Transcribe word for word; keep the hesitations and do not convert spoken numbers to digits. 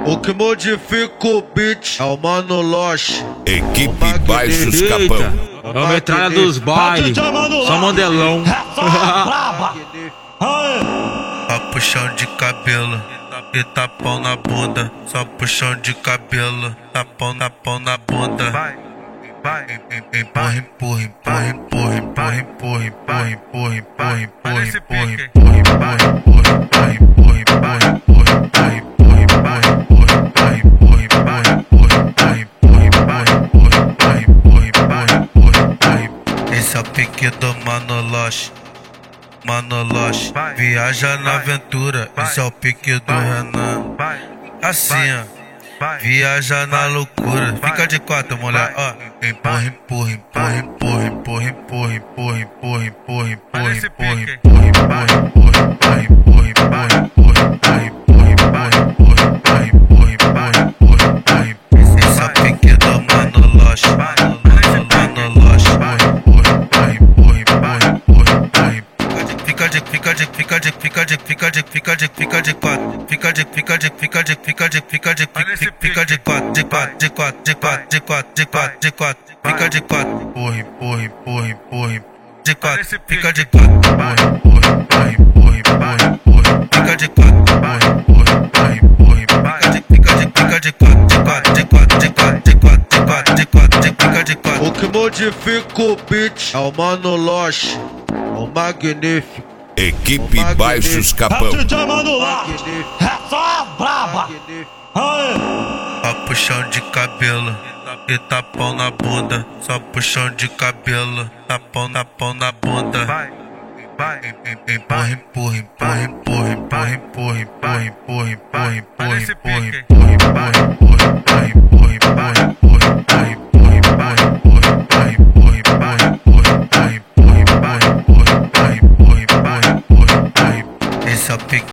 O que modifica o beat é o Mano Loche. Equipe Baixos Capão. É o metralha dos bailes, só modelão. Só puxão de cabelo e tapão na bunda. Só puxão de cabelo, tapão, tapão na bunda. Vai, vai, empurra, empurra, empurra, empurra, empurra, empurra, empurra, empurra, empurra, empurra, empurra, empurra, empurra, esse é o pique do Mano Loche. Mano Loche, viaja na aventura. Esse é o pique do Renan. Assim, ó, viaja na loucura. Fica de quatro, mulher, ó. Empurra, empurra, empurra, empurra, empurra, empurra, empurra, empurra, empurra, empurra, empurra, empurra, empurra, empurra, empurra, empurra. Esse é o pique do Mano Loche. Fica de, fica de, fica de, fica de, fica de, fica de, fica de quatro, fica de, fica de, fica de, fica de, fica de, fica de quatro, de quatro, de quatro, de quatro, de quatro, de quatro, de quatro, fica de quatro, empurra, empurra, empurra, empurra, de quatro, fica de quatro, empurra, empurra, empurra, empurra, fica de quatro, empurra, empurra, empurra, fica de, fica de quatro, de quatro, de quatro, de quatro, de quatro, de quatro, de quatro, fica de quatro. O que modifica o beat é o Mano Loche, o magnífico. Equipe Baixos Capão. É só braba. Só puxão de cabelo e tapão na bunda. Só puxão de cabelo, tapão, tapão na bunda. Vai, vai, empurra, empurra, empurra, empurra, empurra, empurra, empurra, empurra, empurra, empurra, empurra, empurra, empurra, empurra, empurra.